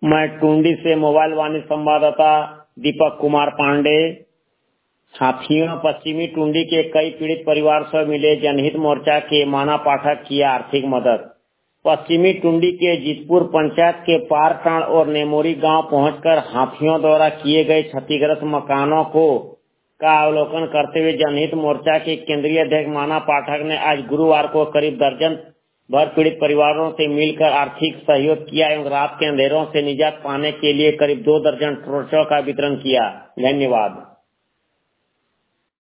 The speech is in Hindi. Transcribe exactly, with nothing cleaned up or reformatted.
मैं टुंडी से मोबाइल वाणी संवाददाता दीपक कुमार पांडे। हाथियों पश्चिमी टुंडी के कई पीड़ित परिवार से मिले जनहित मोर्चा के माना पाठक किया आर्थिक मदद। पश्चिमी टुंडी के जीतपुर पंचायत के पारटाण और नेमोरी गांव पहुंचकर हाथियों द्वारा किए गए क्षतिग्रस्त मकानों को का अवलोकन करते हुए जनहित मोर्चा के केंद्रीय अध्यक्ष माना पाठक ने आज गुरुवार को करीब दर्जन भर पीड़ित परिवारों से मिलकर आर्थिक सहयोग किया एवं रात के अंधेरों से निजात पाने के लिए करीब दो दर्जन टॉर्चों का वितरण किया। धन्यवाद।